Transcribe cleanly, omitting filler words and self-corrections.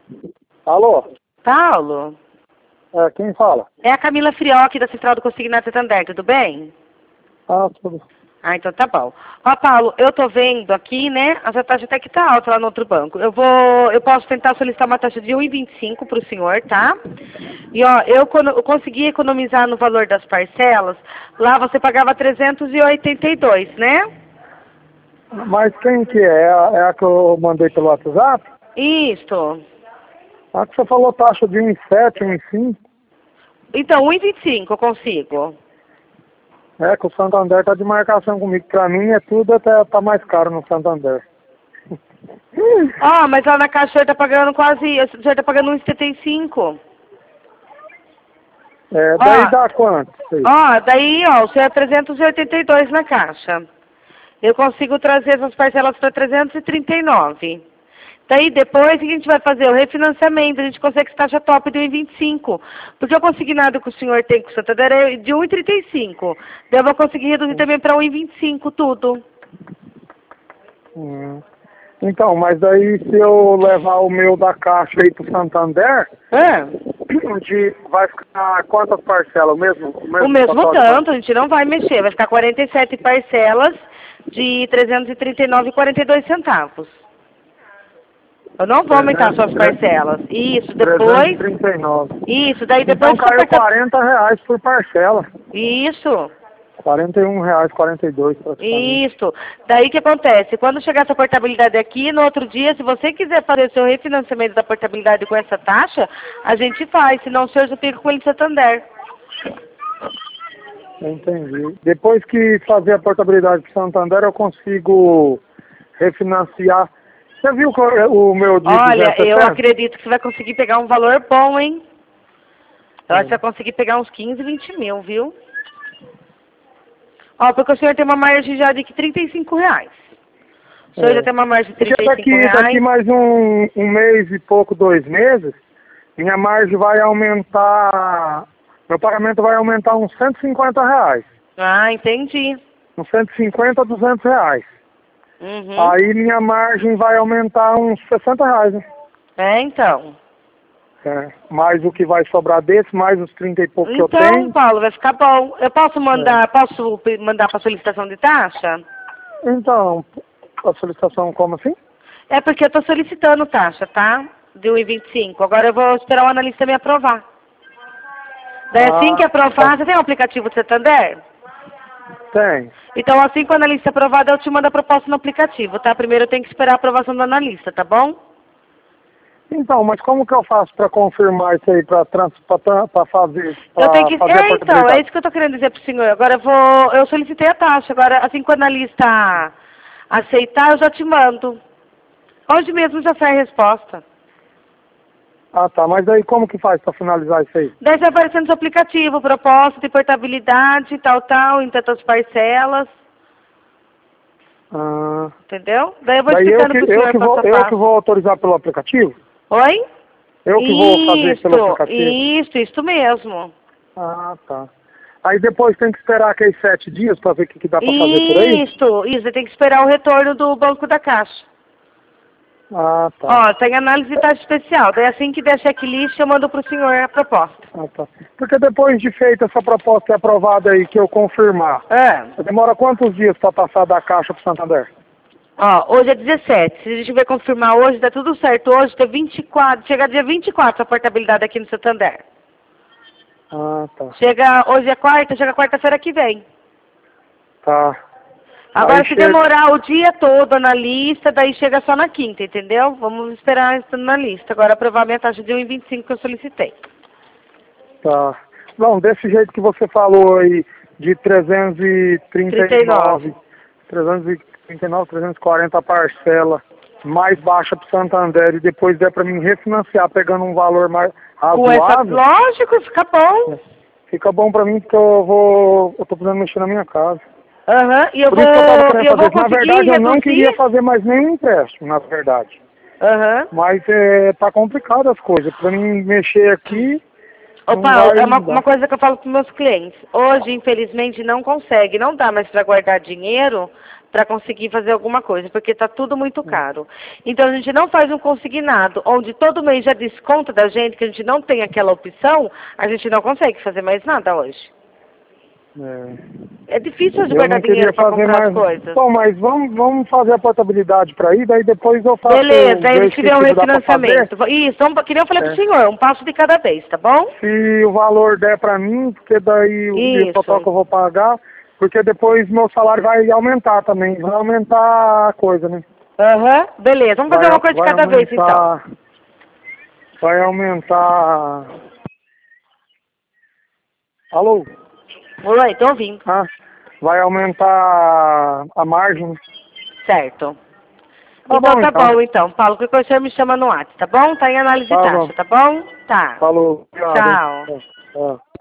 Alô? Paulo, Quem fala? é a Camila Frioc da Central do Consignado Santander, tudo bem? Tudo. Ah, então tá bom. Ó, Paulo, eu tô vendo aqui, né, a sua taxa até que tá alta lá no outro banco. Eu posso tentar solicitar uma taxa de 1,25 pro senhor, tá? E ó, eu consegui economizar no valor das parcelas, lá você pagava 382, né? Mas quem que é? É a que eu mandei pelo WhatsApp? Isto. A que você falou taxa de 1,7, 1,5? Então, 1,25 eu consigo. É que o Santander tá de marcação comigo. Pra mim é tudo até tá mais caro no Santander. Ó, mas lá na caixa o senhor tá pagando o senhor tá pagando 1,75. Daí dá quanto? Sei. Daí, ó, o senhor é 382 na caixa. Eu consigo trazer essas parcelas para 339. Daí depois o que a gente vai fazer? O refinanciamento, a gente consegue essa taxa top de 1,25. Porque o consignado que o senhor tem com o Santander é de 1,35. Daí eu vou conseguir reduzir também para 1,25 tudo. Então, mas daí se eu levar o meu da caixa aí pro Santander, vai ficar quantas parcelas? O mesmo tanto, a gente não vai mexer. Vai ficar 47 parcelas de 339,42 centavos. Eu não vou aumentar suas parcelas. Isso, depois... 339. Isso, daí depois... Então caiu R$40 por parcela. Isso. R$41,42 praticamente. Isso. Daí o que acontece? Quando chegar essa portabilidade aqui, no outro dia, se você quiser fazer o seu refinanciamento da portabilidade com essa taxa, a gente faz. Senão o senhor já fica com ele em Santander. Entendi. Depois que fazer a portabilidade para Santander, eu consigo refinanciar. Você viu o meu de Olha, 270? eu acredito que você vai conseguir pegar um valor bom, hein? Eu acho que você vai conseguir pegar uns 15, 20 mil, viu? Ó, porque o senhor tem uma margem já de R$35. O senhor já tem uma margem de R$35. Daqui mais um mês e pouco, 2 meses, minha margem vai aumentar, meu pagamento vai aumentar uns R$150. Ah, entendi. Uns 150 a R$200. Uhum. Aí minha margem vai aumentar uns R$60, né? Então. Mais o que vai sobrar desse, mais os 30 e pouco que eu tenho. Então, Paulo, vai ficar bom. Eu posso mandar para solicitação de taxa? Então, a solicitação como assim? É porque eu estou solicitando taxa, tá? De 1,25. Agora eu vou esperar o analista me aprovar. Daí assim que aprovar, você tem um aplicativo do Santander? Tem. Então assim que o analista aprovar, eu te mando a proposta no aplicativo, tá? Primeiro eu tenho que esperar a aprovação do analista, tá bom? Então, mas como que eu faço para confirmar isso aí, para fazer? Eu tenho que... então, é isso que eu estou querendo dizer para o senhor. Agora eu solicitei a taxa. Agora, assim que o analista aceitar, eu já te mando. Hoje mesmo já sai a resposta. Tá. Mas aí como que faz para finalizar isso aí? Daí vai aparecer no seu aplicativo, proposta de portabilidade, tal, em tantas parcelas. Entendeu? Daí eu vou explicando para o senhor passo a passo. Eu que vou autorizar pelo aplicativo? Oi? Eu que vou fazer pelo aplicativo? Isso mesmo. Tá. Aí depois tem que esperar aqueles 7 dias para ver o que dá para fazer por aí? Isso, tem que esperar o retorno do Banco da Caixa. Tá. Ó, tem análise de taxa especial. Daí assim que der checklist, eu mando pro senhor a proposta. Tá. Porque depois de feita essa proposta e aprovada aí, que eu confirmar, demora quantos dias para passar da Caixa pro Santander? Ó, hoje é 17. Se a gente vai confirmar hoje, tá tudo certo. Hoje tá 24. Chega dia 24 a portabilidade aqui no Santander. Tá. Hoje é quarta, chega quarta-feira que vem. Tá. Agora, se demorar o dia todo na lista, daí chega só na quinta, entendeu? Vamos esperar isso na lista. Agora, aprovar minha taxa de 1,25 que eu solicitei. Tá. Não, desse jeito que você falou aí, de 339, 340 a parcela, mais baixa para Santander, e depois der para mim refinanciar, pegando um valor mais razoável. Lógico, fica bom. Fica bom para mim, porque eu tô precisando mexer na minha casa. E eu Por isso que eu tava querendo fazer. Na verdade, eu não queria fazer mais nenhum empréstimo, na verdade. Mas tá complicado as coisas. Para mim mexer aqui... Ô Paulo, é uma coisa que eu falo para meus clientes. Hoje, infelizmente, não dá mais para guardar dinheiro para conseguir fazer alguma coisa, porque está tudo muito caro. Então a gente não faz um consignado, onde todo mês já desconta da gente, que a gente não tem aquela opção, a gente não consegue fazer mais nada hoje. É difícil de guardar dinheiro para comprar as coisas. Bom, mas vamos fazer a portabilidade para ir, daí depois eu faço... Beleza, aí eles queriam um refinanciamento. Isso, queria eu falei pro senhor, um passo de cada vez, tá bom? Se o valor der para mim, porque daí o total que eu vou pagar, porque depois meu salário vai aumentar também, vai aumentar a coisa, né? Aham, beleza, vamos fazer uma coisa de cada vez então. Vai aumentar... Alô? Oi, tô ouvindo. Vai aumentar a margem. Certo. Então tá bom, então. Paulo, que coisa você me chama no WhatsApp, tá bom? Tá em análise de taxa, tá bom? Tá. Falou. Tchau. Tchau.